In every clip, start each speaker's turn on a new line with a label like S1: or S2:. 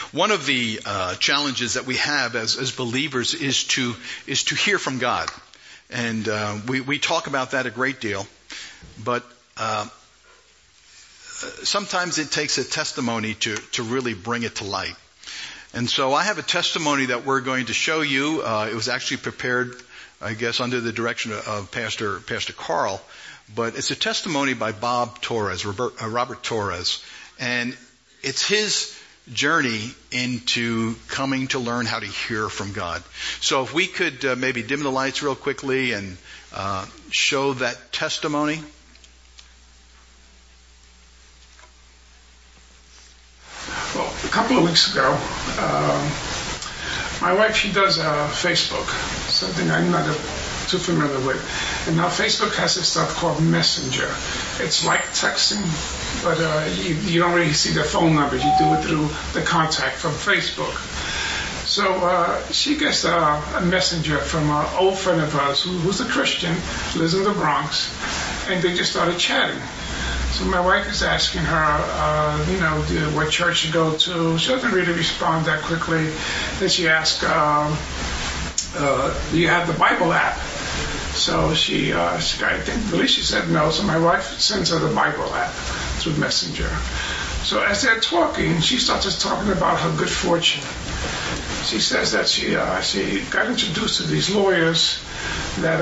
S1: One of the challenges that we have as believers is to hear from God, and we talk about that a great deal. But sometimes it takes a testimony to really bring it to light. And so I have a testimony that we're going to show you. It was actually prepared, I guess, under the direction of Pastor Carl. But it's a testimony by Robert Torres. And it's his journey into coming to learn how to hear from God. So if we could maybe dim the lights real quickly and show that testimony.
S2: Well, a couple of weeks ago, my wife, she does Facebook, something I'm not too familiar with. And now Facebook has this stuff called Messenger. It's like texting, but you don't really see the phone numbers. You do it through the contact from Facebook. So she gets a messenger from an old friend of ours who's a Christian, lives in the Bronx, and they just started chatting. So my wife is asking her, what church you go to. She doesn't really respond that quickly. Then she asks, do you have the Bible app? So she said no. So my wife sends her the Bible app through Messenger. So as they're talking, she starts talking about her good fortune. She says that she got introduced to these lawyers that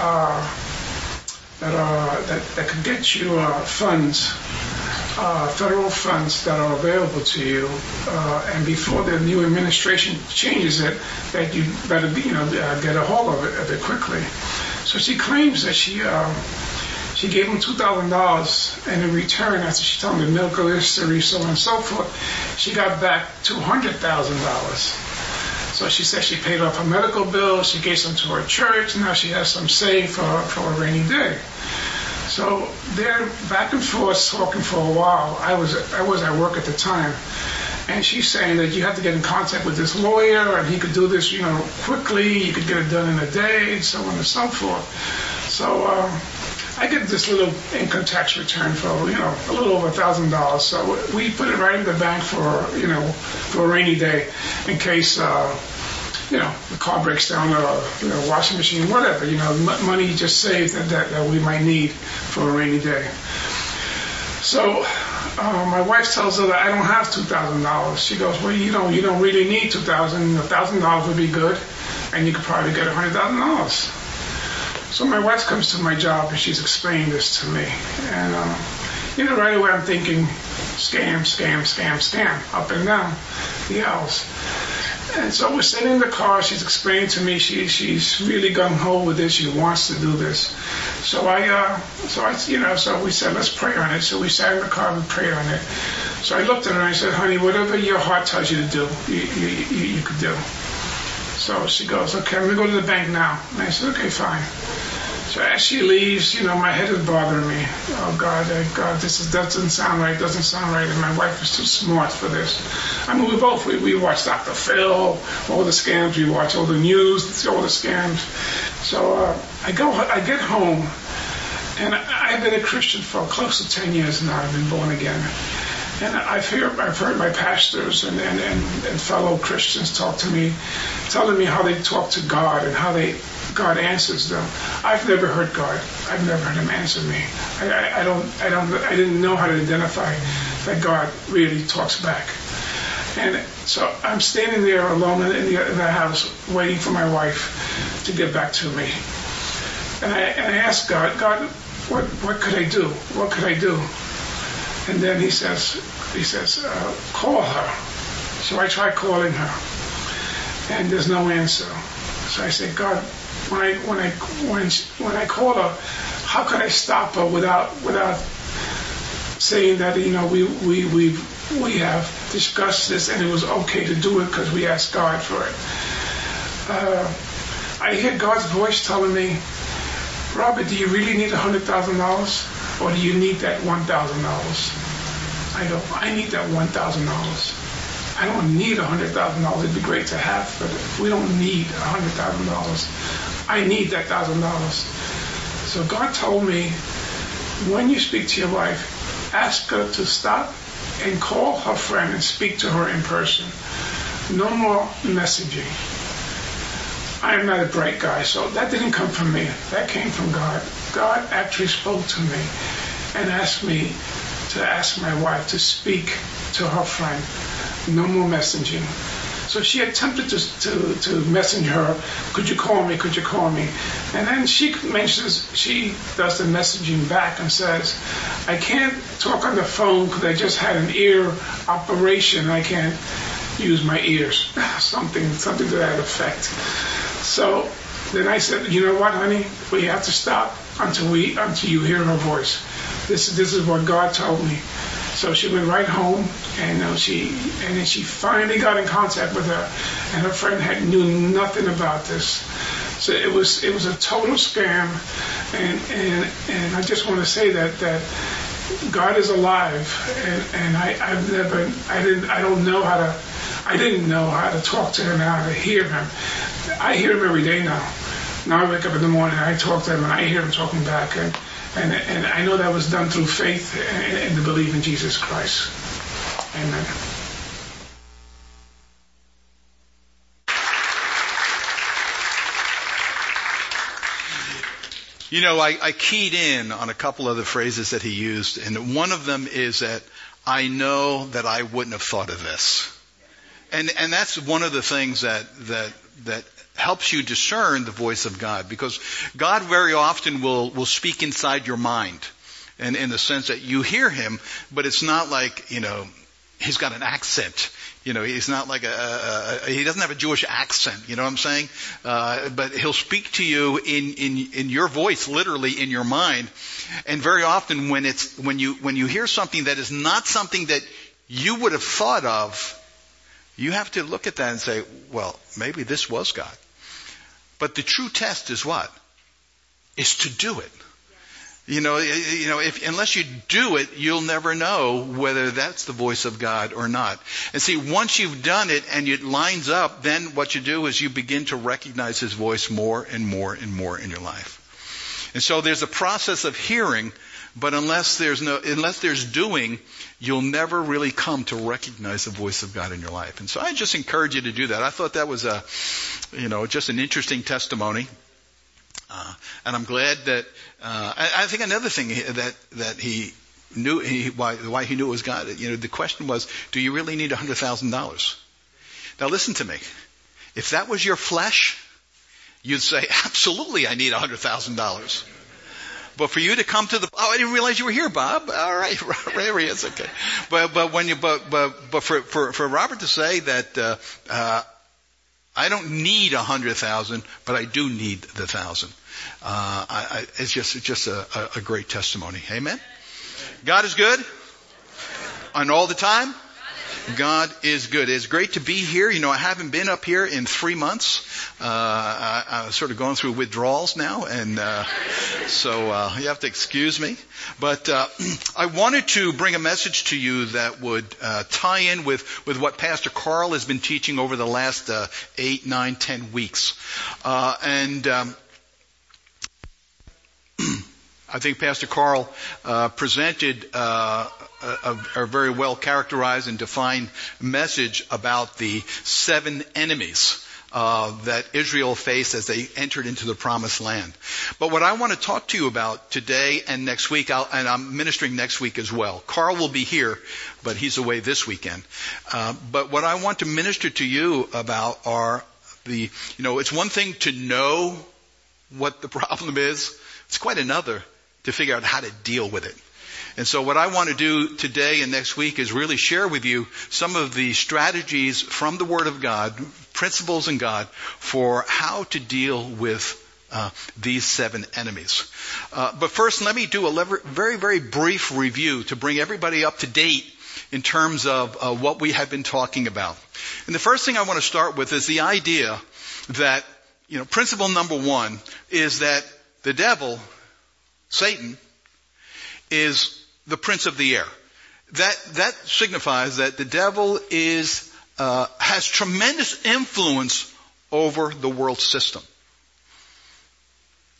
S2: could get you funds, federal funds that are available to you, and before the new administration changes it, that you better get a hold of it quickly. So she claims that she gave him $2,000, and in return, after she told him the medical history, so on and so forth, she got back $200,000. So she said she paid off her medical bill, she gave some to her church, now she has some saved for a rainy day. So they're back and forth talking for a while. I was at work at the time, and she's saying that you have to get in contact with this lawyer, and he could do this, quickly. You could get it done in a day, and so on and so forth. So I get this little income tax return for a little over $1,000. So we put it right in the bank for a rainy day, in case the car breaks down or washing machine, whatever. Money just saved that we might need for a rainy day. So my wife tells her that I don't have $2,000. She goes, well, you don't really need $2,000. $1,000 would be good, and you could probably get $100,000. So my wife comes to my job and she's explaining this to me, and right away I'm thinking, scam, scam, scam, scam, up and down the aisles. And so we're sitting in the car. She's explaining to me she's really gung ho with this. She wants to do this. So so we said, let's pray on it. So we sat in the car and prayed on it. So I looked at her and I said, honey, whatever your heart tells you to do, you could do. So she goes, okay, I'm gonna go to the bank now. And I said, okay, fine. So as she leaves, my head is bothering me. Oh God, this doesn't sound right. And my wife is too smart for this. I mean, we watch Dr. Phil, all the scams. We watch all the news, all the scams. So I get home, and I've been a Christian for close to 10 years now. I've been born again. And I've heard my pastors and fellow Christians talk to me, telling me how they talk to God and how God answers them. I've never heard God. I've never heard Him answer me. I didn't know how to identify that God really talks back. And so I'm standing there alone in the house, waiting for my wife to get back to me. And I asked God, what could I do? What could I do? And then he says, call her. So I tried calling her, and there's no answer. So I said, God, when I call her, how could I stop her without saying that we have discussed this and it was okay to do it because we asked God for it. I hear God's voice telling me, Robert, do you really need $100,000? Or do you need that $1,000? I go, I need that $1,000. I don't need $100,000. It'd be great to have, but we don't need $100,000. I need that $1,000. So God told me, when you speak to your wife, ask her to stop and call her friend and speak to her in person. No more messaging. I am not a bright guy, so that didn't come from me. That came from God. God actually spoke to me and asked me to ask my wife to speak to her friend. No more messaging. So she attempted to message her, could you call me, could you call me? And then she does the messaging back and says, I can't talk on the phone because I just had an ear operation. I can't use my ears. Something to that effect. So then I said, you know what, honey? We have to stop until you hear her voice. This is what God told me. So she went right home, and then she finally got in contact with her, and her friend knew nothing about this. So it was a total scam, and I just want to say that God is alive, and I didn't know how to talk to him and how to hear him. I hear him every day now. Now I wake up in the morning, and I talk to him, and I hear him talking back, and I know that was done through faith and to believe in Jesus Christ. Amen.
S1: You know, I keyed in on a couple of the phrases that he used, and one of them is that I know that I wouldn't have thought of this. And that's one of the things that helps you discern the voice of God, because God very often will speak inside your mind, and in the sense that you hear him, but it's not like, he's got an accent. He's not like he doesn't have a Jewish accent, you know what I'm saying? But he'll speak to you in your voice, literally in your mind. And very often when you hear something that is not something that you would have thought of, you have to look at that and say, well, maybe this was God. But the true test is what? Is to do it. Unless you do it, you'll never know whether that's the voice of God or not. And see, once you've done it and it lines up, then what you do is you begin to recognize his voice more and more and more in your life. And so there's a process of hearing, but unless there's doing, you'll never really come to recognize the voice of God in your life. And so I just encourage you to do that. I thought that was just an interesting testimony. And I'm glad that, I think another thing that he knew, why he knew it was God, the question was, do you really need $100,000? Now listen to me. If that was your flesh, you'd say, absolutely, I need $100,000. But for you to come to I didn't realize you were here, Bob. All right, there he is. Okay. But for Robert to say that, I don't need 100,000, but I do need the 1,000. It's just a great testimony. Amen. God is good, and all the time. God is good. It's great to be here. I haven't been up here in 3 months. I'm sort of going through withdrawals now, and so you have to excuse me. But I wanted to bring a message to you that would tie in with what Pastor Carl has been teaching over the last 8, 9, 10 weeks. I think Pastor Carl presented a very well characterized and defined message about the 7 enemies that Israel faced as they entered into the promised land. But what I want to talk to you about today and next week, and I'm ministering next week as well. Carl will be here, but he's away this weekend. But what I want to minister to you about are it's one thing to know what the problem is. It's quite another to figure out how to deal with it. And so what I want to do today and next week is really share with you some of the strategies from the Word of God, principles in God, for how to deal with these 7 enemies. But first, let me do a very, very brief review to bring everybody up to date in terms of what we have been talking about. And the first thing I want to start with is the idea that, principle number 1 is that the devil, Satan, is the prince of the air. That signifies that the devil has tremendous influence over the world system.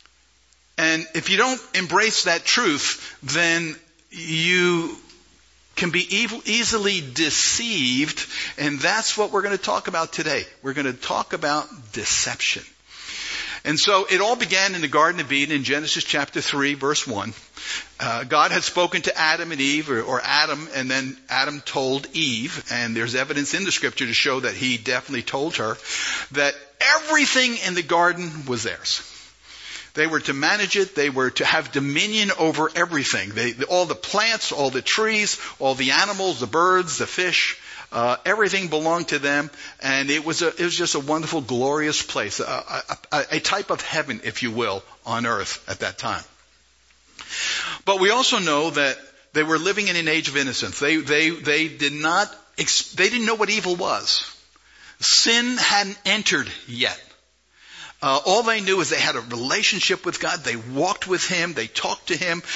S1: And if you don't embrace that truth, then you can be easily deceived, and that's what we're going to talk about today. We're going to talk about deception. And so it all began in the Garden of Eden in Genesis chapter 3, verse 1. God had spoken to Adam and Eve, or Adam, and then Adam told Eve, and there's evidence in the scripture to show that he definitely told her, that everything in the garden was theirs. They were to manage it. They were to have dominion over everything. All the plants, all the trees, all the animals, the birds, the fish, everything belonged to them. And it was just a wonderful, glorious place, a type of heaven, if you will, on earth at that time. But we also know that they were living in an age of innocence. They didn't know what evil was. Sin hadn't entered yet. All they knew is they had a relationship with God. They walked with Him. They talked to Him.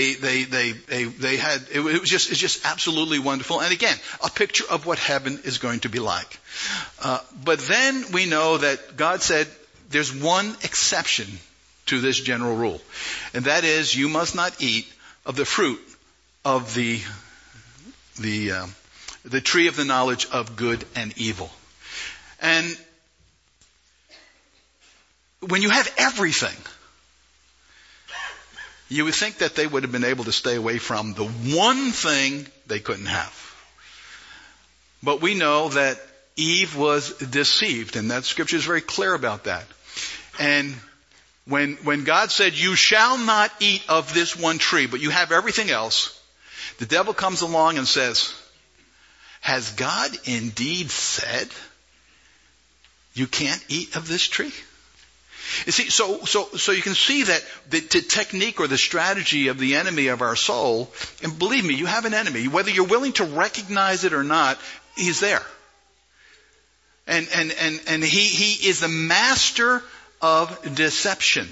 S1: It's just absolutely wonderful. And again, a picture of what heaven is going to be like. But then we know that God said there's one exception to this general rule. And that is, you must not eat of the fruit of the tree of the knowledge of good and evil. And when you have everything, you would think that they would have been able to stay away from the one thing they couldn't have. But we know that Eve was deceived, and that scripture is very clear about that. And when God said, you shall not eat of this one tree, but you have everything else, the devil comes along and says, has God indeed said you can't eat of this tree? You see, so you can see that the technique or the strategy of the enemy of our soul, and believe me, you have an enemy, whether you're willing to recognize it or not, he's there. And he is the master of deception.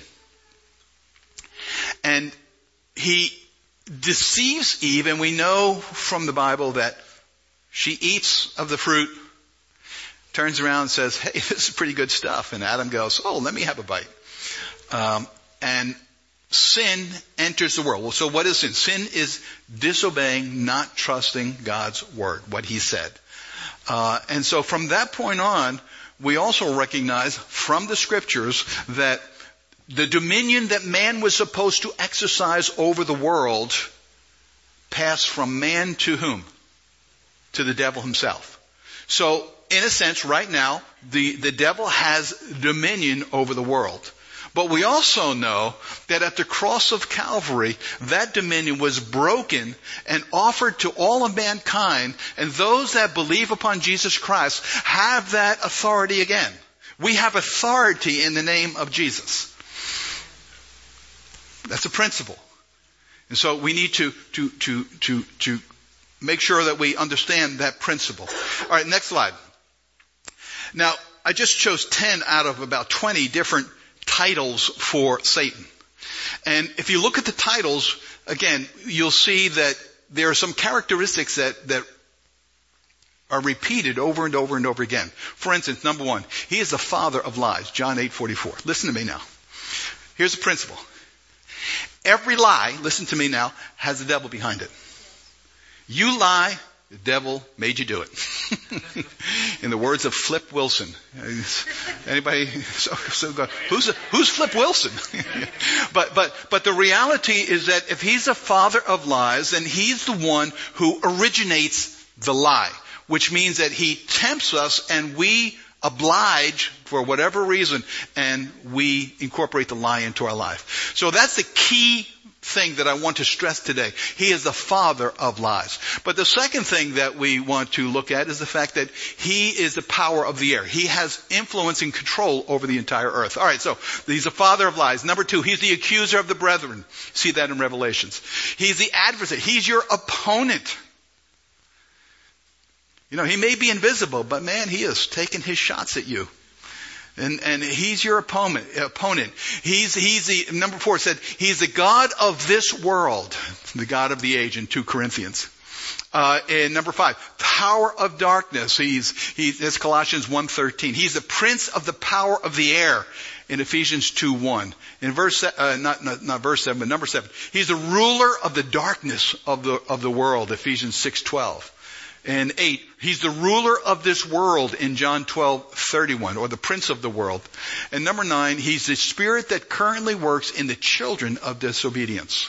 S1: And he deceives Eve, and we know from the Bible that she eats of the fruit, turns around and says, hey, this is pretty good stuff. And Adam goes, oh, let me have a bite. And sin enters the world. Well, so what is sin? Sin is disobeying, not trusting God's word, what He said. And so from that point on, we also recognize from the scriptures that the dominion that man was supposed to exercise over the world passed from man to whom? To the devil himself. So, in a sense, right now, the devil has dominion over the world. But we also know that at the cross of Calvary, that dominion was broken and offered to all of mankind, and those that believe upon Jesus Christ have that authority again. We have authority in the name of Jesus. That's a principle. And so we need to make sure that we understand that principle. All right, next slide. Now, I just chose 10 out of about 20 different titles for Satan. And if you look at the titles, again, you'll see that there are some characteristics that are repeated over and over and over again. For instance, number 1, he is the father of lies, John 8:44. Listen to me now. Here's the principle. Every lie, listen to me now, has the devil behind it. You lie, the devil made you do it. In the words of Flip Wilson. Anybody? Who's Flip Wilson? But the reality is that if he's the father of lies, then he's the one who originates the lie, which means that he tempts us and we oblige for whatever reason, and we incorporate the lie into our life. So that's the key thing that I want to stress today. He is the father of lies. But the second thing that we want to look at is the fact that he is the power of the air. He has influence and control over the entire earth. All right, so he's the father of lies. Number 2, he's the accuser of the brethren. See that in Revelations. He's the adversary. He's your opponent. You know, he may be invisible, but man, he is taking his shots at you. And he's your opponent. He's the, number 4 said, he's the God of this world, the God of the age in 2 Corinthians. And number 5, power of darkness. That's Colossians 1:13. He's the prince of the power of the air in Ephesians 2:1. In verse, not verse 7, but number 7. He's the ruler of the darkness of the world, Ephesians 6:12. And 8, he's the ruler of this world in John 12:31, or the prince of the world. And number 9, he's the spirit that currently works in the children of disobedience.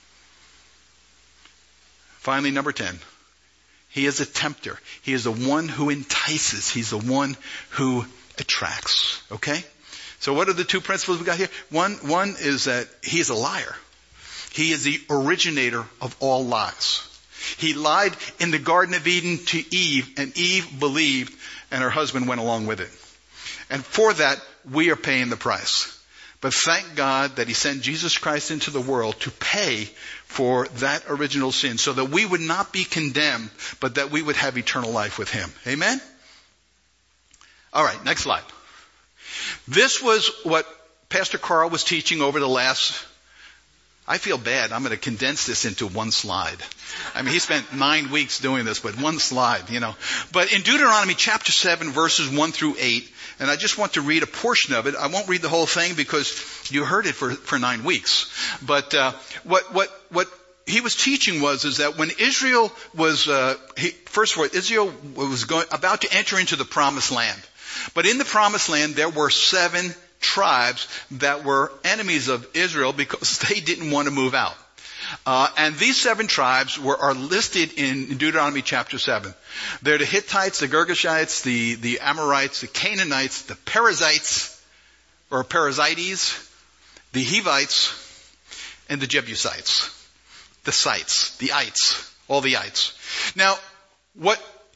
S1: Finally, number 10, he is a tempter. He is the one who entices. He's the one who attracts. Okay? So what are the two principles we got here? One is that he is a liar. He is the originator of all lies. He lied in the Garden of Eden to Eve, and Eve believed, and her husband went along with it. And for that, we are paying the price. But thank God that he sent Jesus Christ into the world to pay for that original sin, so that we would not be condemned, but that we would have eternal life with him. Amen? All right, next slide. This was what Pastor Carl was teaching over the last, I feel bad, I'm going to condense this into one slide. I mean, he spent 9 weeks doing this, but one slide, But in Deuteronomy chapter 7, verses 1 through 8, and I just want to read a portion of it. I won't read the whole thing because you heard it for 9 weeks. But what he was teaching is that when Israel was, first of all, Israel was about to enter into the promised land. But in the promised land, there were 7 tribes that were enemies of Israel because they didn't want to move out. And these 7 tribes are listed in Deuteronomy chapter 7. They're the Hittites, the Girgashites, the Amorites, the Canaanites, the Perizzites, or Perizzites, the Hivites, and the Jebusites. The Sites, the Ites, all the Ites. Now, what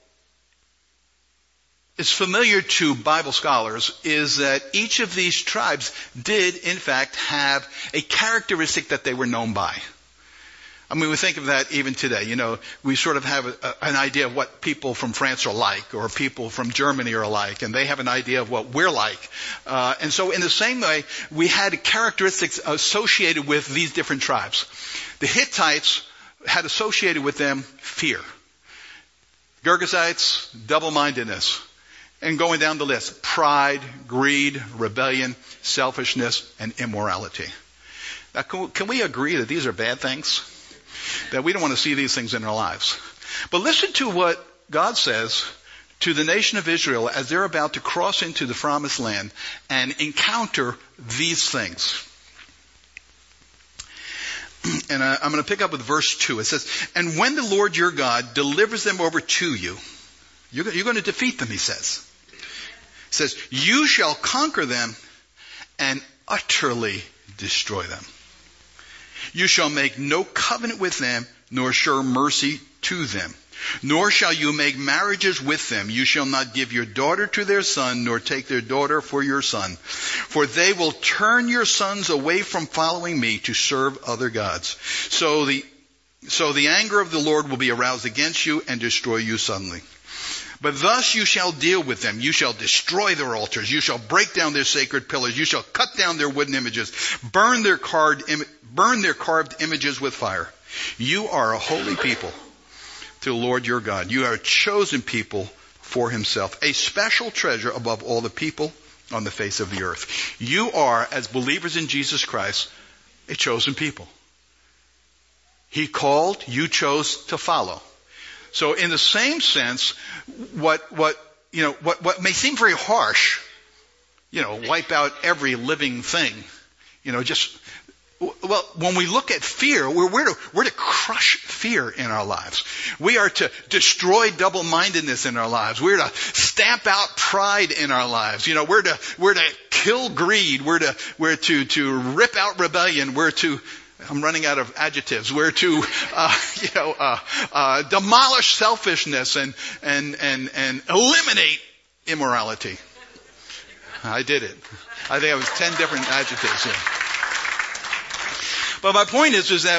S1: is familiar to Bible scholars is that each of these tribes did, in fact, have a characteristic that they were known by. I mean, we think of that even today. We sort of have an idea of what people from France are like, or people from Germany are like, and they have an idea of what we're like. And so in the same way, we had characteristics associated with these different tribes. The Hittites had associated with them fear. Girgashites, double-mindedness. And going down the list, pride, greed, rebellion, selfishness, and immorality. Now, can we agree that these are bad things? That we don't want to see these things in our lives. But listen to what God says to the nation of Israel as they're about to cross into the promised land and encounter these things. And I'm going to pick up with verse 2. It says, "And when the Lord your God delivers them over to you," you're going to defeat them, he says. He says, "you shall conquer them and utterly destroy them. You shall make no covenant with them, nor show mercy to them. Nor shall you make marriages with them. You shall not give your daughter to their son, nor take their daughter for your son. For they will turn your sons away from following me to serve other gods. So the anger of the Lord will be aroused against you and destroy you suddenly. But thus you shall deal with them. You shall destroy their altars. You shall break down their sacred pillars. You shall cut down their wooden images. Burn their carved images with fire. You are a holy people to the Lord your God. You are a chosen people for himself, a special treasure above all the people on the face of the earth." You are, as believers in Jesus Christ, a chosen people. He called, you chose to follow. So in the same sense, what may seem very harsh, wipe out every living thing, when we look at fear, we're to crush fear in our lives. We are to destroy double-mindedness in our lives. We're to stamp out pride in our lives. We're to kill greed. We're to rip out rebellion. I'm running out of adjectives. We're to, demolish selfishness and eliminate immorality. I did it. I think it was 10 different adjectives. Yeah. But my point is that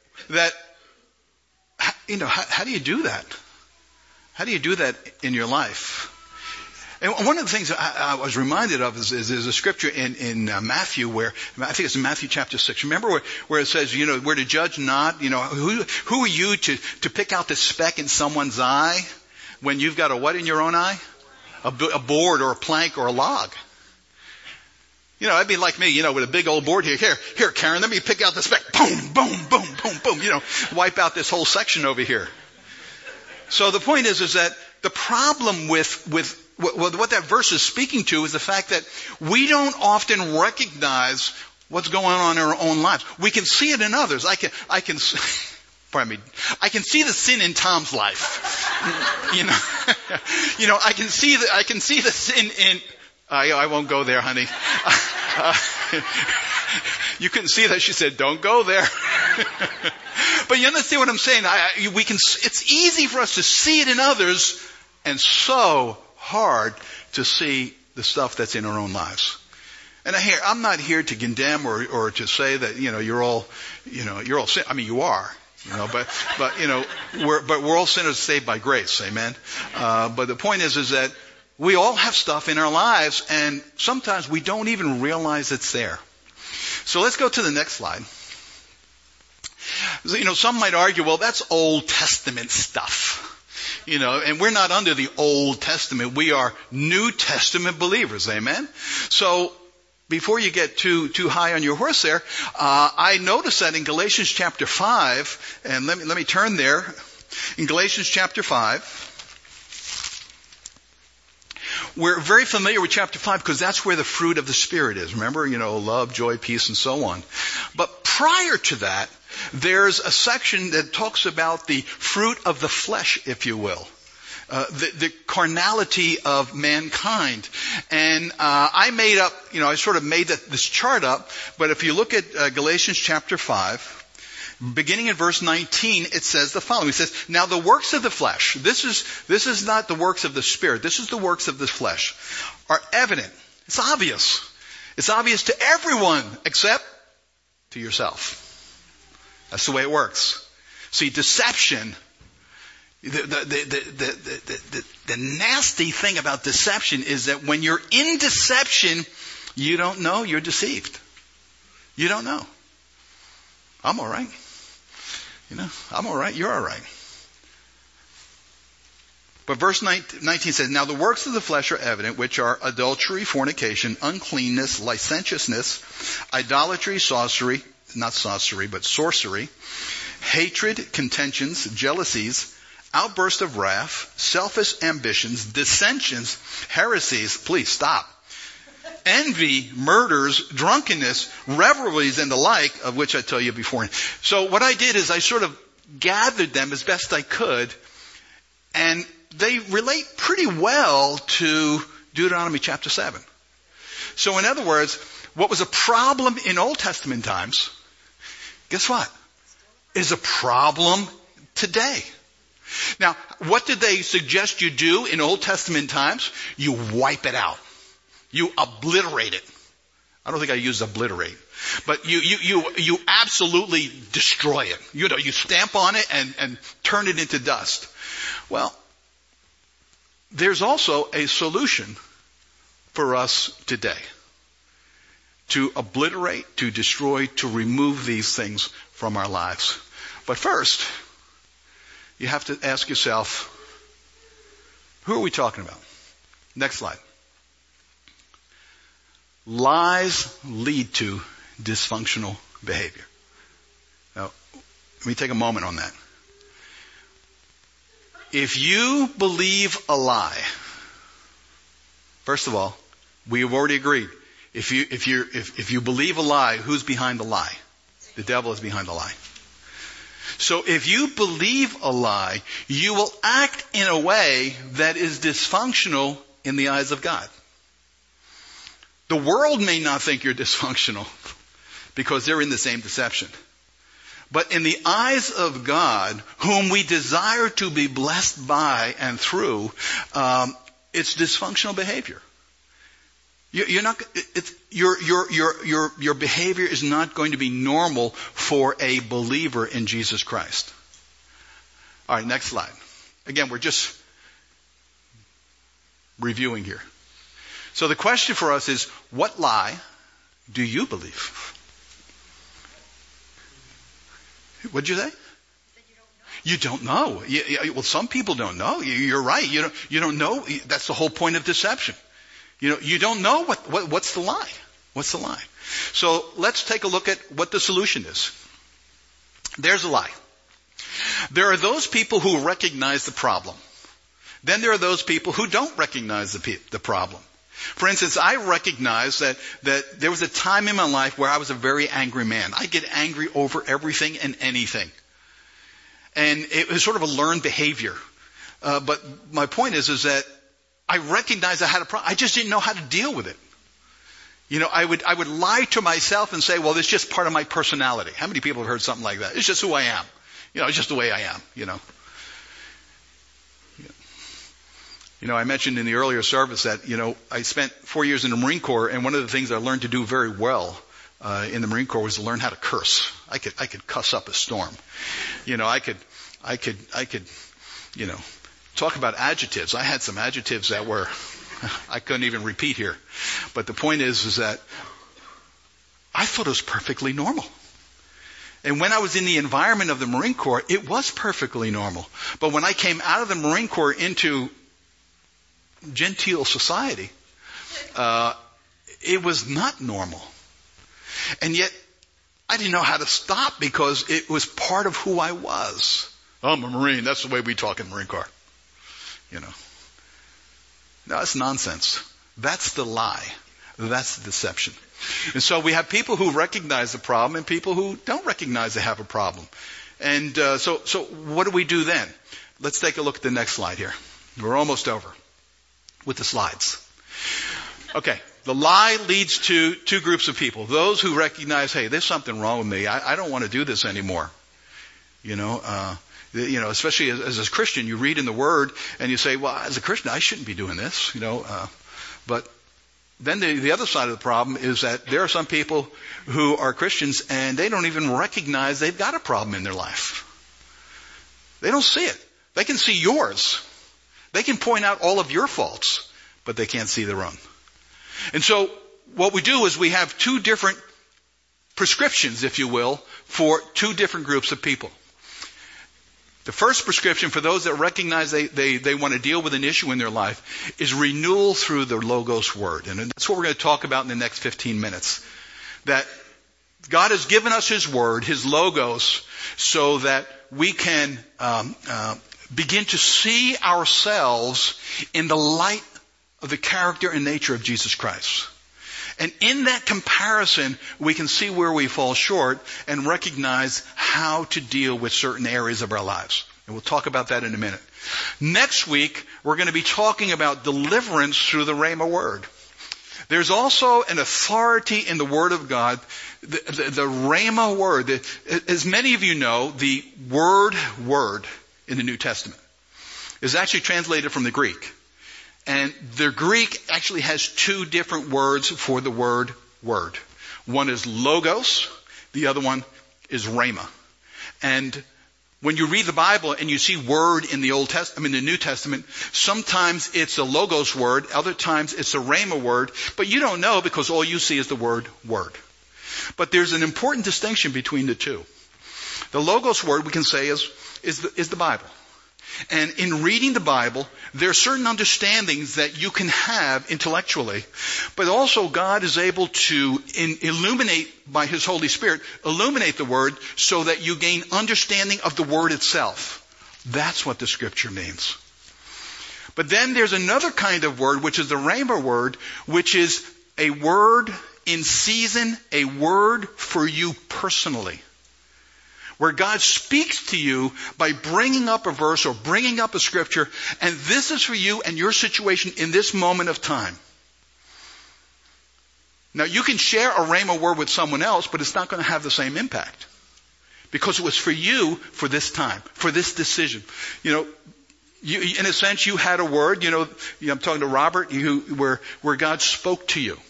S1: how do you do that? How do you do that in your life? And one of the things I was reminded of is a scripture in Matthew where, I think it's in Matthew chapter 6. Remember where it says, we're to judge not, who are you to pick out the speck in someone's eye when you've got a what in your own eye? A board or a plank or a log. You know, that'd be like me, with a big old board here. Here, Karen, let me pick out the speck. Boom, boom, boom, boom, boom. Wipe out this whole section over here. So the point is that the problem with what that verse is speaking to is the fact that we don't often recognize what's going on in our own lives. We can see it in others. I can see the sin in Tom's life. I can see the sin in. I won't go there, honey. You couldn't see that. She said, "Don't go there." But you understand what I'm saying? It's easy for us to see it in others, and so hard to see the stuff that's in our own lives. And I'm not here to condemn or to say that you're all sin. I mean, you are. But we're all sinners saved by grace. Amen. But the point is that we all have stuff in our lives, and sometimes we don't even realize it's there. So let's go to the next slide. Some might argue, well, that's Old Testament stuff. And we're not under the Old Testament. We are New Testament believers. Amen. So before you get too high on your horse there, I noticed that in Galatians chapter 5, and let me turn there. In Galatians chapter 5, we're very familiar with chapter 5 because that's where the fruit of the Spirit is. Remember, love, joy, peace, and so on. But prior to that, there's a section that talks about the fruit of the flesh, if you will. The carnality of mankind. And I sort of made this chart up, but if you look at Galatians chapter 5, beginning in verse 19, it says the following. It says, "Now the works of the flesh," this is not the works of the Spirit, this is the works of the flesh, "are evident." It's obvious. It's obvious to everyone except to yourself. That's the way it works. See, deception, the nasty thing about deception is that when you're in deception, you don't know you're deceived. You don't know. I'm all right. I'm all right. You're all right. But verse 19 says, "Now the works of the flesh are evident, which are adultery, fornication, uncleanness, licentiousness, idolatry, sorcery," "hatred, contentions, jealousies, outbursts of wrath, selfish ambitions, dissensions, heresies," please stop, "envy, murders, drunkenness, revelries, and the like, of which I tell you before." So what I did is I sort of gathered them as best I could, and they relate pretty well to Deuteronomy chapter 7. So in other words, what was a problem in Old Testament times, guess what? Is a problem today. Now, what did they suggest you do in Old Testament times? You wipe it out. You obliterate it. I don't think I used obliterate. But you absolutely destroy it. You stamp on it and turn it into dust. Well, there's also a solution for us today. To obliterate, to destroy, to remove these things from our lives. But first, you have to ask yourself, who are we talking about? Next slide. Lies lead to dysfunctional behavior. Now, let me take a moment on that. If you believe a lie, first of all, we have already agreed. If you believe a lie, who's behind the lie? The devil is behind the lie. So if you believe a lie, you will act in a way that is dysfunctional in the eyes of God. The world may not think you're dysfunctional because they're in the same deception. But in the eyes of God, whom we desire to be blessed by and through, it's dysfunctional behavior. Your behavior is not going to be normal for a believer in Jesus Christ. All right, next slide. Again, we're just reviewing here. So the question for us is, what lie do you believe? What'd you say? You don't know. Well, some people don't know. You're right. You don't know. That's the whole point of deception. You don't know what's the lie. What's the lie? So let's take a look at what the solution is. There's a lie. There are those people who recognize the problem. Then there are those people who don't recognize the problem. For instance, I recognize that there was a time in my life where I was a very angry man. I get angry over everything and anything. And it was sort of a learned behavior. But my point is that I recognized I had a problem. I just didn't know how to deal with it. I would lie to myself and say, well, it's just part of my personality. How many people have heard something like that? It's just who I am. It's just the way I am, I mentioned in the earlier service that, I spent 4 years in the Marine Corps, and one of the things I learned to do very well in the Marine Corps was to learn how to curse. I could cuss up a storm. I could talk about adjectives. I had some adjectives that were I couldn't even repeat here. But the point is that I thought it was perfectly normal. And when I was in the environment of the Marine Corps, it was perfectly normal. But when I came out of the Marine Corps into genteel society, it was not normal. And yet, I didn't know how to stop because it was part of who I was. I'm a Marine. That's the way we talk in the Marine Corps. No, that's nonsense. That's the lie. That's the deception. And so we have people who recognize the problem and people who don't recognize they have a problem. And so what do we do then? Let's take a look at the next slide here. We're almost over with the slides. Okay, the lie leads to two groups of people. Those who recognize, hey, there's something wrong with me. I don't want to do this anymore. Especially as a Christian, you read in the Word and you say, well, as a Christian, I shouldn't be doing this, But then the other side of the problem is that there are some people who are Christians and they don't even recognize they've got a problem in their life. They don't see it. They can see yours. They can point out all of your faults, but they can't see their own. And so what we do is we have two different prescriptions, if you will, for two different groups of people. The first prescription for those that recognize they want to deal with an issue in their life is renewal through the Logos Word. And that's what we're going to talk about in the next 15 minutes. That God has given us His Word, His Logos, so that we can begin to see ourselves in the light of the character and nature of Jesus Christ. And in that comparison, we can see where we fall short and recognize how to deal with certain areas of our lives. And we'll talk about that in a minute. Next week, we're going to be talking about deliverance through the Rhema word. There's also an authority in the Word of God, the Rhema word. As many of you know, the word in the New Testament is actually translated from the Greek. And the Greek actually has two different words for the word. One is logos, the other one is rhema. And when you read the Bible and you see word in the the New Testament, sometimes it's a logos word, other times it's a rhema word, but you don't know because all you see is the word. But there's an important distinction between the two. The logos word we can say is the Bible. And in reading the Bible, there are certain understandings that you can have intellectually, but also God is able to illuminate by His Holy Spirit, illuminate the Word so that you gain understanding of the Word itself. That's what the Scripture means. But then there's another kind of word, which is the Rhema word, which is a word in season, a word for you personally. Where God speaks to you by bringing up a verse or bringing up a scripture, and this is for you and your situation in this moment of time. Now, you can share a rhema word with someone else, but it's not going to have the same impact. Because it was for you for this time, for this decision. You, in a sense, you had a word, I'm talking to Robert, where God spoke to you.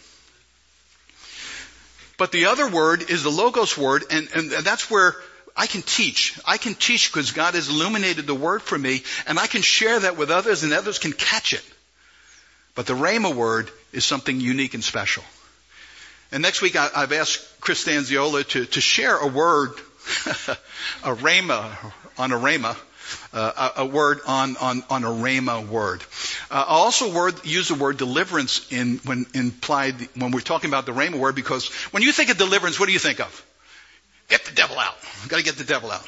S1: But the other word is the Logos word, and that's where I can teach. I can teach because God has illuminated the Word for me, and I can share that with others, and others can catch it. But the Rhema word is something unique and special. And next week, I've asked Chris Stanziola to share a word, a Rhema on a Rhema, a word on a Rhema word. I also use the word deliverance when we're talking about the Rhema word, because when you think of deliverance, what do you think of? Get the devil out. You've got to get the devil out.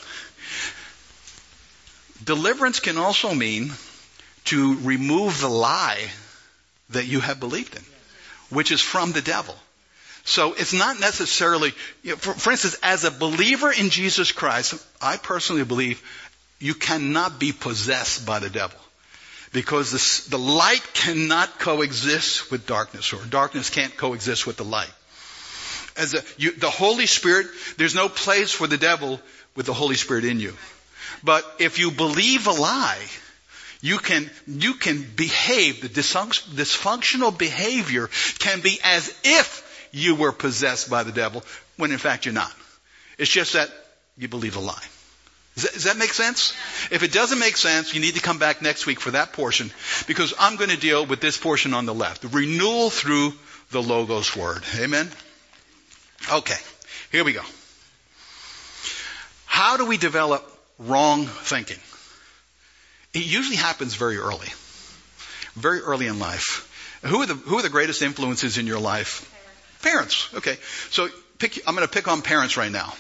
S1: Deliverance can also mean to remove the lie that you have believed in, which is from the devil. So it's not necessarily, for instance, as a believer in Jesus Christ, I personally believe you cannot be possessed by the devil, because the light cannot coexist with darkness, or darkness can't coexist with the light. The Holy Spirit, there's no place for the devil with the Holy Spirit in you. But if you believe a lie, you can behave, the dysfunctional behavior can be as if you were possessed by the devil, when in fact you're not. It's just that you believe a lie. Does that make sense? If it doesn't make sense, you need to come back next week for that portion, because I'm going to deal with this portion on the left. The renewal through the Logos word. Amen? Okay, here we go. How do we develop wrong thinking? It usually happens very early in life. Who are the greatest influences in your life? Parents. Okay, so I'm going to pick on parents right now.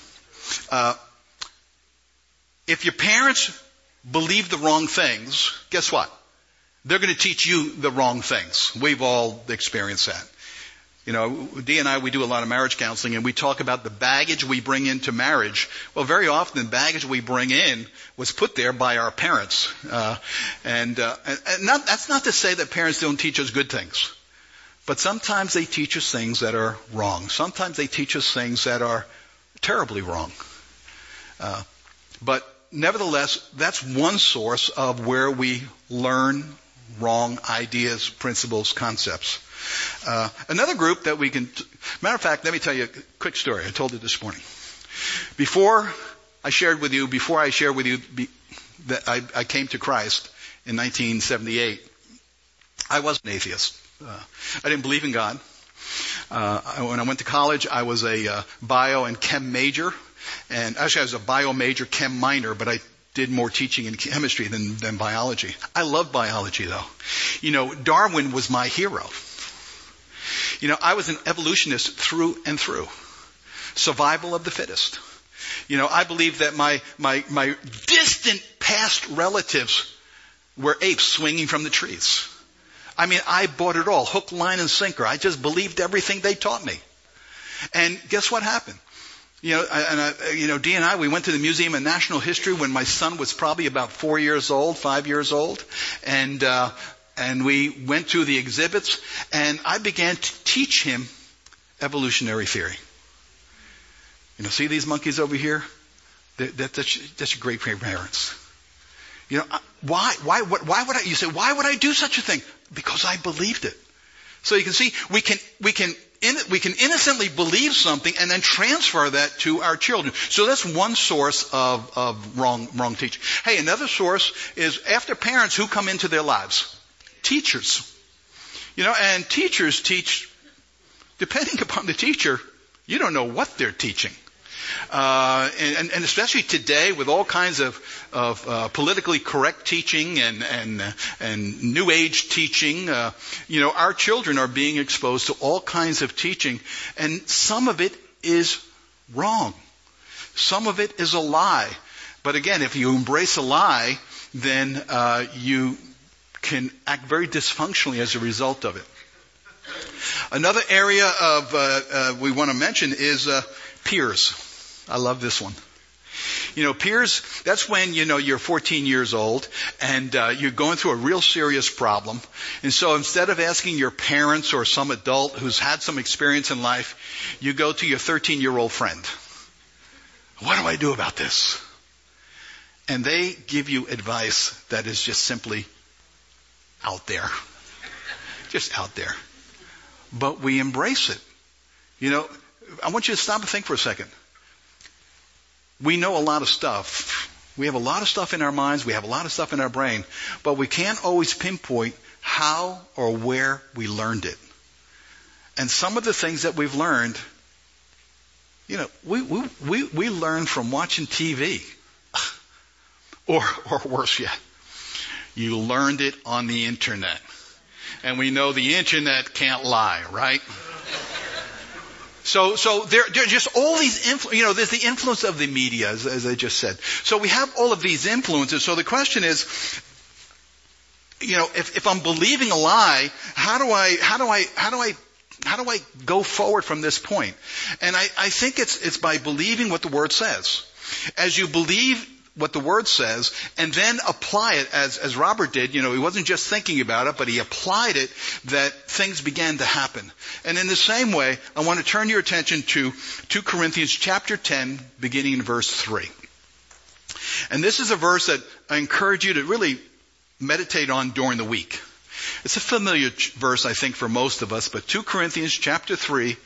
S1: If your parents believe the wrong things, guess what? They're going to teach you the wrong things. We've all experienced that. You know, Dee and I, we do a lot of marriage counseling, and we talk about the baggage we bring into marriage. Well, very often the baggage we bring in was put there by our parents. That's not to say that parents don't teach us good things. But sometimes they teach us things that are wrong. Sometimes they teach us things that are terribly wrong. But nevertheless, that's one source of where we learn wrong ideas, principles, concepts. Another group that we can, matter of fact, let me tell you a quick story. I told it this morning. Before I shared with you that I came to Christ in 1978, I was an atheist. I didn't believe in God. When I went to college, I was a bio and chem major. And actually I was a bio major, chem minor, but I did more teaching in chemistry than biology. I love biology though. You know, Darwin was my hero. You know, I was an evolutionist through and through. Survival of the fittest. You know, I believe that my distant past relatives were apes swinging from the trees. I mean, I bought it all, hook, line, and sinker. I just believed everything they taught me. And guess what happened? You know, Dee and I, we went to the Museum of National History when my son was probably about 5 years old, and we went to the exhibits, and I began to teach him evolutionary theory. You know, see these monkeys over here? That's your great parents. You know, why would I? You say, why would I do such a thing? Because I believed it. So you can see, we can innocently believe something and then transfer that to our children. So that's one source of wrong teaching. Hey, another source is after parents, who come into their lives? Teachers. You know, and teachers teach, depending upon the teacher, you don't know what they're teaching. And especially today with all kinds of politically correct teaching and new age teaching, you know, our children are being exposed to all kinds of teaching, and some of it is wrong. Some of it is a lie. But again, if you embrace a lie, then you can act very dysfunctionally as a result of it. Another area of we want to mention is peers. I love this one. You know, peers, that's when, you know, you're 14 years old and you're going through a real serious problem. And so instead of asking your parents or some adult who's had some experience in life, you go to your 13-year-old friend. What do I do about this? And they give you advice that is just simply out there. Just out there. But we embrace it. You know, I want you to stop and think for a second. We know a lot of stuff. We have a lot of stuff in our minds. We have a lot of stuff in our brain. But we can't always pinpoint how or where we learned it. And some of the things that we've learned, you know, we learn from watching TV. Or worse yet, you learned it on the internet. And we know the internet can't lie, right? So there are just all these there's the influence of the media, as I just said. So we have all of these influences. So the question is, if I'm believing a lie, how do I go forward from this point? And I think it's by believing what the Word says. As you believe what the Word says, and then apply it as Robert did. He wasn't just thinking about it, but he applied it, that things began to happen. And in the same way, I want to turn your attention to 2 Corinthians chapter 10, beginning in verse 3. And this is a verse that I encourage you to really meditate on during the week. It's a familiar verse, I think, for most of us, but 2 Corinthians chapter 10,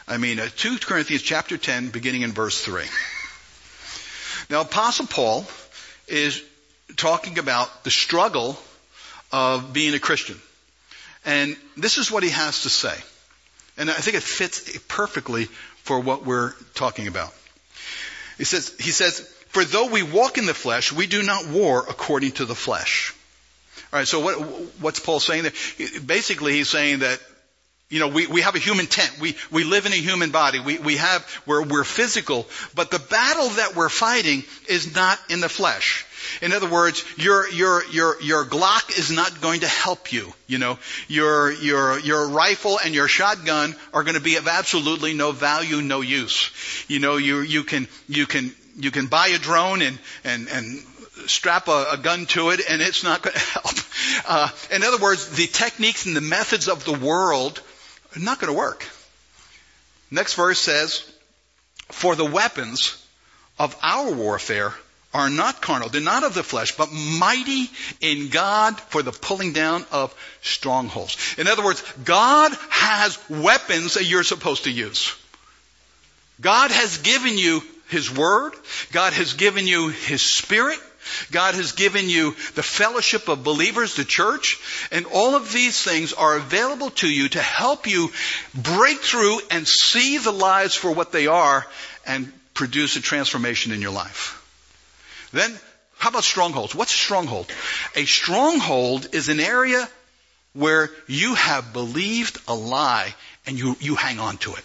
S1: beginning in verse 3. Now, Apostle Paul is talking about the struggle of being a Christian. And this is what he has to say. And I think it fits perfectly for what we're talking about. He says, "For though we walk in the flesh, we do not war according to the flesh." All right, so what's Paul saying there? Basically, he's saying that, we have a human tent. We live in a human body. We're physical, but the battle that we're fighting is not in the flesh. In other words, your Glock is not going to help you. Your rifle and your shotgun are going to be of absolutely no value, no use. You can buy a drone and strap a gun to it, and it's not going to help. In other words, the techniques and the methods of the world are not going to work. Next verse says, "For the weapons of our warfare are not carnal." They're not of the flesh, but mighty in God for the pulling down of strongholds. In other words, God has weapons that you're supposed to use. God has given you His Word. God has given you His Spirit. God has given you the fellowship of believers, the church, and all of these things are available to you to help you break through and see the lies for what they are and produce a transformation in your life. Then, how about strongholds? What's a stronghold? A stronghold is an area where you have believed a lie and you hang on to it.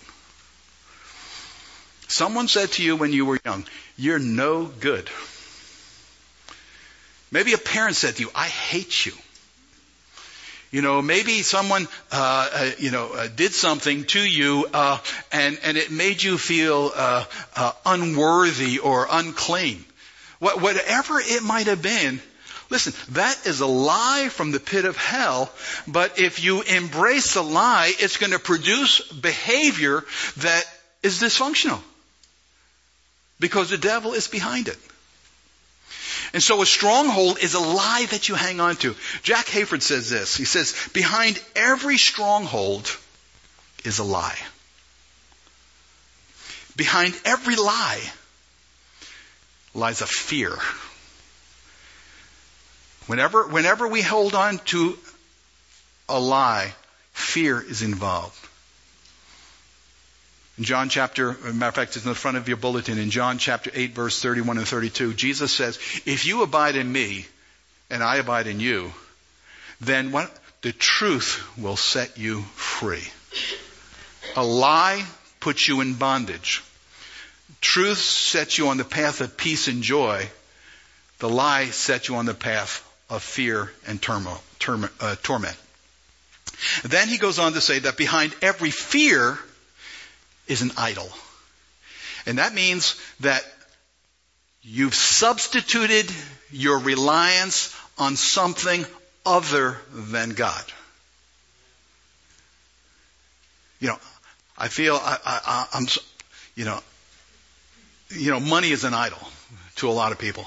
S1: Someone said to you when you were young, "You're no good." Maybe a parent said to you, "I hate you." Maybe someone, did something to you, and it made you feel, unworthy or unclean. Whatever it might have been, listen, that is a lie from the pit of hell, but if you embrace the lie, it's going to produce behavior that is dysfunctional. Because the devil is behind it. And so a stronghold is a lie that you hang on to. Jack Hayford says this. He says, "Behind every stronghold is a lie. Behind every lie lies a fear." Whenever we hold on to a lie, fear is involved. In John chapter, as a matter of fact, it's in the front of your bulletin, in John chapter 8, verse 31 and 32, Jesus says, "If you abide in me, and I abide in you, then the truth will set you free." A lie puts you in bondage. Truth sets you on the path of peace and joy. The lie sets you on the path of fear and torment. Then he goes on to say that behind every fear is an idol. And that means that you've substituted your reliance on something other than God. I feel I'm money is an idol to a lot of people.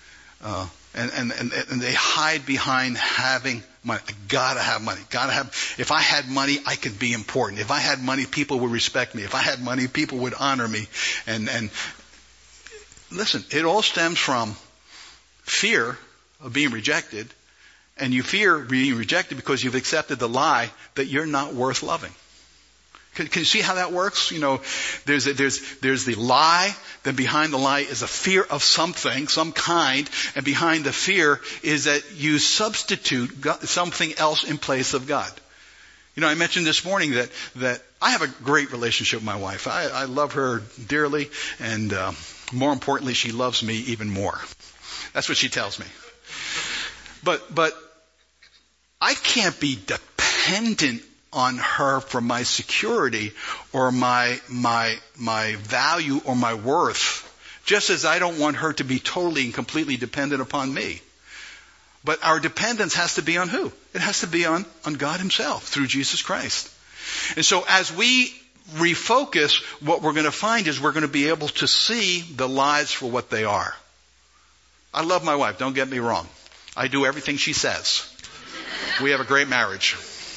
S1: And they hide behind having money. I gotta have money. If I had money, I could be important. If I had money, people would respect me. If I had money, people would honor me. And listen, it all stems from fear of being rejected. And you fear being rejected because you've accepted the lie that you're not worth loving. Can you see how that works? There's the lie, then behind the lie is a fear of something, some kind, and behind the fear is that you substitute something else in place of God. I mentioned this morning that I have a great relationship with my wife. I love her dearly, and more importantly, she loves me even more. That's what she tells me. But I can't be dependent on her for my security or my value or my worth, just as I don't want her to be totally and completely dependent upon me. But our dependence has to be on who? It has to be on God himself through Jesus Christ. And so as we refocus, what we're going to find is we're going to be able to see the lies for what they are. I love my wife, don't get me wrong. I do everything she says. We have a great marriage.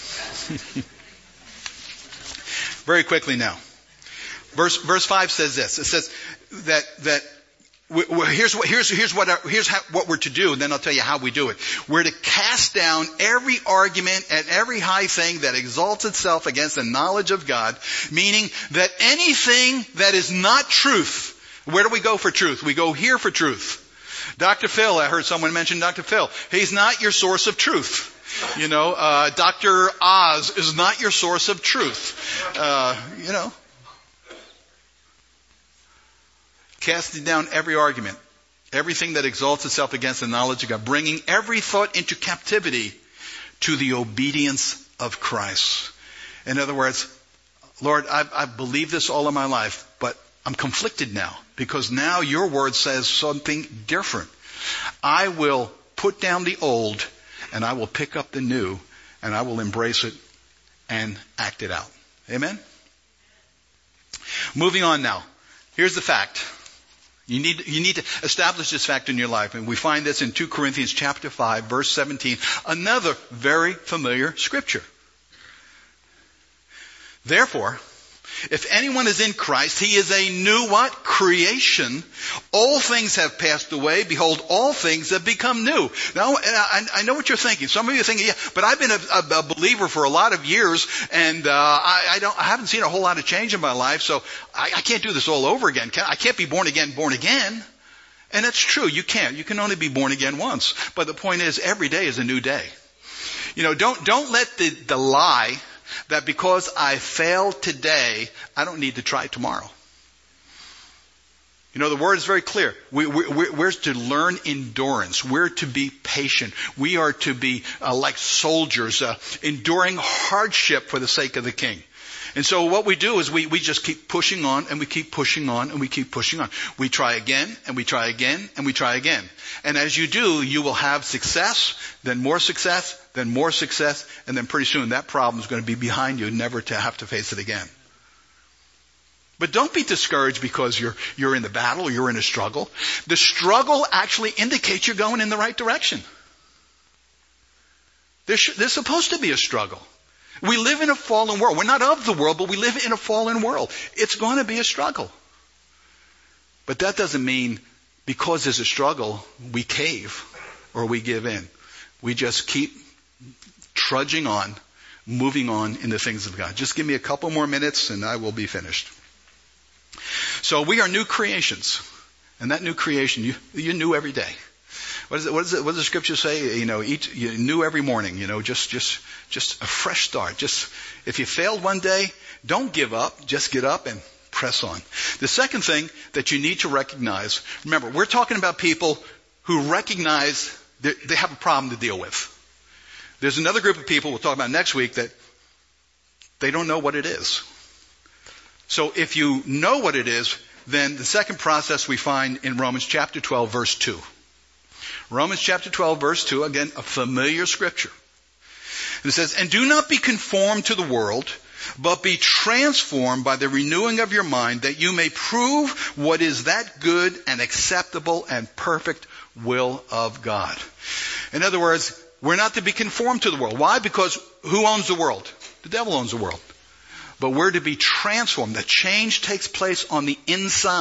S1: Very quickly now. Verse 5 says this. It says that here's what we're to do, and then I'll tell you how we do it. We're to cast down every argument and every high thing that exalts itself against the knowledge of God, meaning that anything that is not truth. Where do we go for truth? We go here for truth. Dr. Phil, I heard someone mention Dr. Phil. He's not your source of truth. Dr. Oz is not your source of truth. Casting down every argument, everything that exalts itself against the knowledge of God, bringing every thought into captivity to the obedience of Christ. In other words, Lord, I've believed this all of my life, but I'm conflicted now because now your word says something different. I will put down the old and I will pick up the new and I will embrace it and act it out. Amen? Moving on now. Here's the fact. You need to establish this fact in your life. And we find this in 2 Corinthians chapter 5, verse 17. Another very familiar scripture. Therefore, if anyone is in Christ, he is a new what? Creation. All things have passed away. Behold, all things have become new. Now, I know what you're thinking. Some of you are thinking, yeah, but I've been a believer for a lot of years, and I haven't seen a whole lot of change in my life, so I can't do this all over again. I can't be born again. And that's true. You can't. You can only be born again once. But the point is, every day is a new day. Don't let the lie that because I failed today, I don't need to try tomorrow. The word is very clear. We're to learn endurance. We're to be patient. We are to be like soldiers, enduring hardship for the sake of the King. And so what we do is we just keep pushing on and we keep pushing on and we keep pushing on. We try again and we try again and we try again. And as you do, you will have success, then more success, then more success, and then pretty soon that problem is going to be behind you, never to have to face it again. But don't be discouraged because you're in the battle or you're in a struggle. The struggle actually indicates you're going in the right direction. There's supposed to be a struggle. We live in a fallen world. We're not of the world, but we live in a fallen world. It's going to be a struggle. But that doesn't mean because there's a struggle, we cave or we give in. We just keep trudging on, moving on in the things of God. Just give me a couple more minutes and I will be finished. So we are new creations. And that new creation, you're new every day. What does the scripture say? You new every morning, just a fresh start. Just, if you failed one day, don't give up. Just get up and press on. The second thing that you need to recognize, remember, we're talking about people who recognize that they have a problem to deal with. There's another group of people we'll talk about next week that they don't know what it is. So if you know what it is, then the second process we find in Romans chapter 12, verse 2. Romans chapter 12, verse 2, again, a familiar scripture. And it says, and do not be conformed to the world, but be transformed by the renewing of your mind, that you may prove what is that good and acceptable and perfect will of God. In other words, we're not to be conformed to the world. Why? Because who owns the world? The devil owns the world. But we're to be transformed. The change takes place on the inside.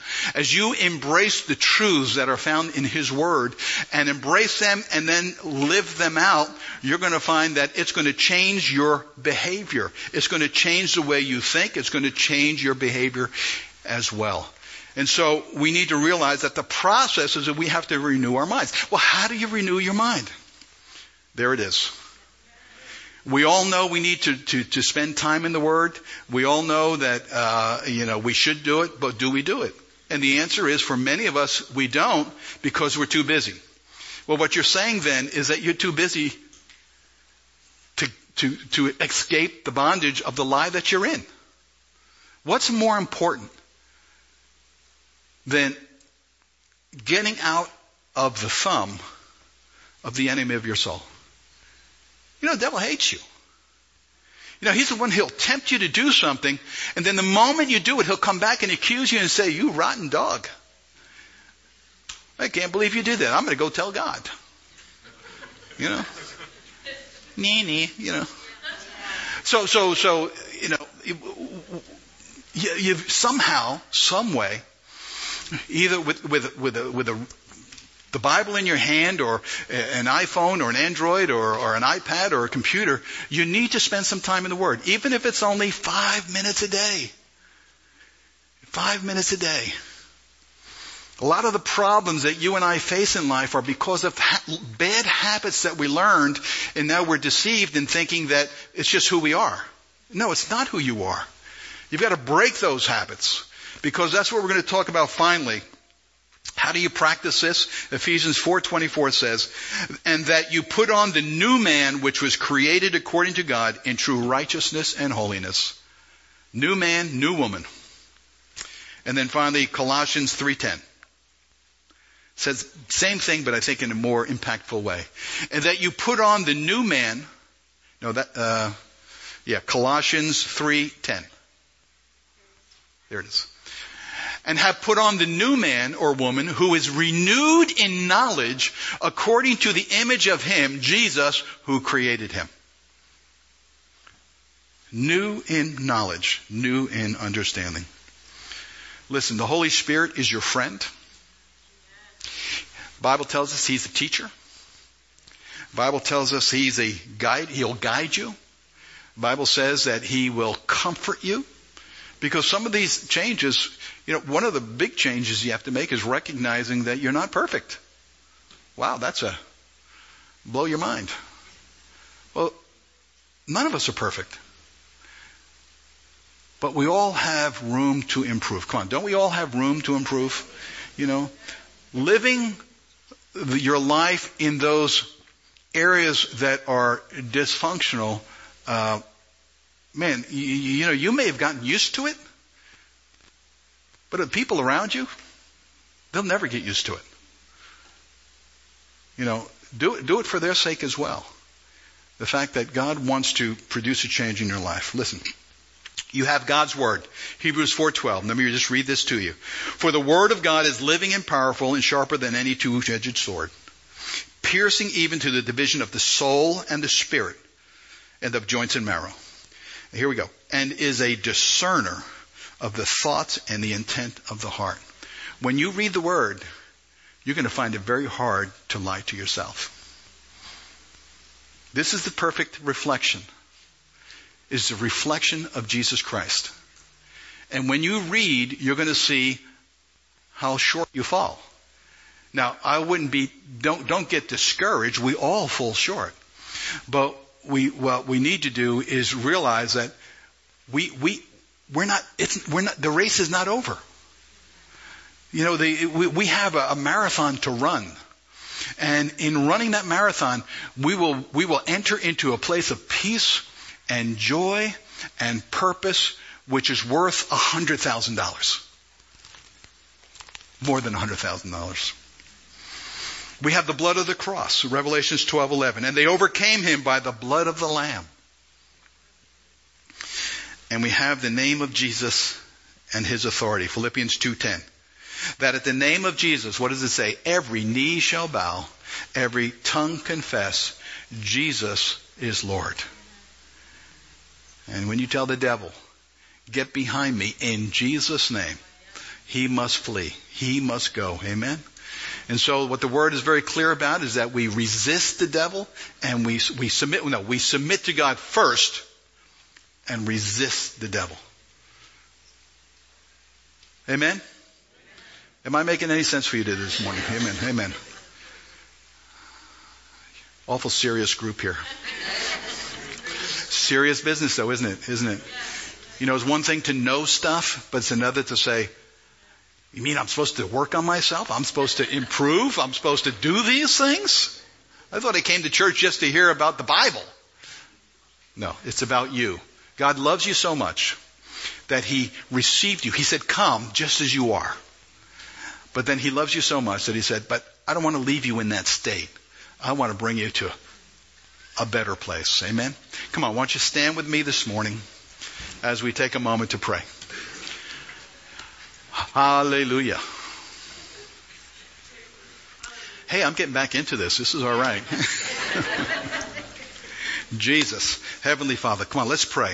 S1: as you embrace the truths that are found in His Word and embrace them and then live them out, you're going to find that it's going to change your behavior. It's going to change the way you think. It's going to change your behavior as well. And so we need to realize that the process is that we have to renew our minds. Well, how do you renew your mind? There it is. We all know we need to spend time in the Word. We all know that, we should do it, but do we do it? And the answer is, for many of us, we don't because we're too busy. Well, what you're saying then is that you're too busy to escape the bondage of the lie that you're in. What's more important than getting out of the thumb of the enemy of your soul? The devil hates you. He's the one, he'll tempt you to do something, and then the moment you do it, he'll come back and accuse you and say, you rotten dog. I can't believe you did that. I'm going to go tell God. So, you've somehow, some way, either with the Bible in your hand, or an iPhone, or an Android, or an iPad, or a computer, you need to spend some time in the Word, even if it's only 5 minutes a day. 5 minutes a day. A lot of the problems that you and I face in life are because of bad habits that we learned, and now we're deceived in thinking that it's just who we are. No, it's not who you are. You've got to break those habits, because that's what we're going to talk about finally. How do you practice this? Ephesians 4:24 says, and that you put on the new man which was created according to God in true righteousness and holiness. New man, new woman. And then finally, Colossians 3:10. Says same thing, but I think in a more impactful way. And that you put on the new man. Colossians 3:10. There it is. And have put on the new man or woman who is renewed in knowledge according to the image of Him, Jesus, who created him. New in knowledge, new in understanding. Listen, the Holy Spirit is your friend. The Bible tells us He's a teacher. The Bible tells us He's a guide. He'll guide you. The Bible says that He will comfort you. Because some of these changes, one of the big changes you have to make is recognizing that you're not perfect. Wow, that's blow your mind. Well, none of us are perfect. But we all have room to improve. Come on, don't we all have room to improve? Living your life in those areas that are dysfunctional, you may have gotten used to it, but the people around you, they'll never get used to it. Do it for their sake as well. The fact that God wants to produce a change in your life. Listen, you have God's Word. Hebrews 4:12. Let me just read this to you. For the Word of God is living and powerful and sharper than any two-edged sword, piercing even to the division of the soul and the spirit and of joints and marrow. Here we go. And is a discerner of the thoughts and the intent of the heart. When you read the Word, you're going to find it very hard to lie to yourself. This is the perfect reflection. It's the reflection of Jesus Christ. And when you read, you're going to see how short you fall. Now, don't get discouraged. We all fall short. But what we need to do is realize that the race is not over. We have a marathon to run. And in running that marathon, we will enter into a place of peace and joy and purpose, which is worth $100,000. More than $100,000. We have the blood of the cross, Revelations 12:11. And they overcame him by the blood of the Lamb. And we have the name of Jesus and his authority, Philippians 2:10. That at the name of Jesus, what does it say? Every knee shall bow, every tongue confess, Jesus is Lord. And when you tell the devil, get behind me in Jesus' name, he must flee. He must go. Amen? And so what the Word is very clear about is that we resist the devil and we submit to God first and resist the devil. Amen? Am I making any sense for you this morning? Amen. Amen. Awful serious group here. Serious business though, isn't it? Isn't it? You know, it's one thing to know stuff, but it's another to say, you mean I'm supposed to work on myself? I'm supposed to improve? I'm supposed to do these things? I thought I came to church just to hear about the Bible. No, it's about you. God loves you so much that He received you. He said, come just as you are. But then He loves you so much that He said, but I don't want to leave you in that state. I want to bring you to a better place. Amen? Come on, why don't you stand with me this morning as we take a moment to pray. Hallelujah. Hey, I'm getting back into this. This is all right. Jesus, Heavenly Father, come on, let's pray.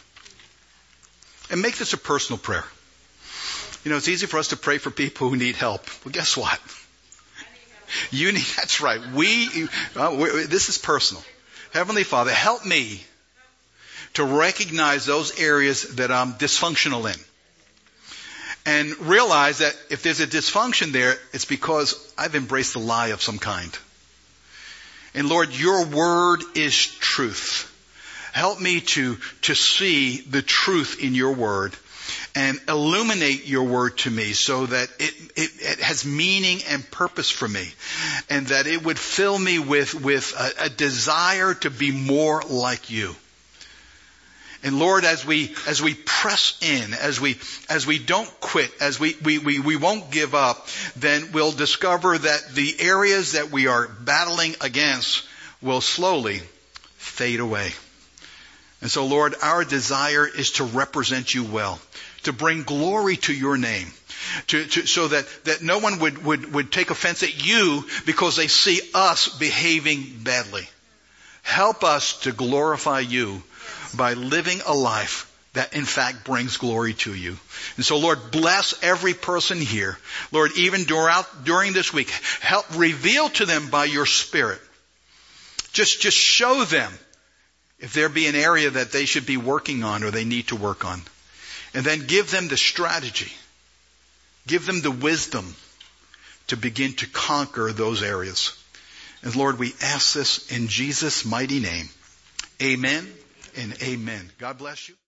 S1: And make this a personal prayer. You know, it's easy for us to pray for people who need help. Well, guess what? You need, that's right. This is personal. Heavenly Father, help me to recognize those areas that I'm dysfunctional in. And realize that if there's a dysfunction there, it's because I've embraced a lie of some kind. And Lord, your word is truth. Help me to see the truth in your word and illuminate your word to me so that it has meaning and purpose for me. And that it would fill me with a desire to be more like you. And Lord, as we press in, as we don't quit, as we won't give up, then we'll discover that the areas that we are battling against will slowly fade away. And so Lord, our desire is to represent you well, to bring glory to your name, so that no one would take offense at you because they see us behaving badly. Help us to glorify you by living a life that in fact brings glory to you. And so Lord, bless every person here. Lord, even during this week, help reveal to them by your Spirit. Just show them if there be an area that they should be working on or they need to work on. And then give them the strategy. Give them the wisdom to begin to conquer those areas. And Lord, we ask this in Jesus' mighty name. Amen and amen. God bless you.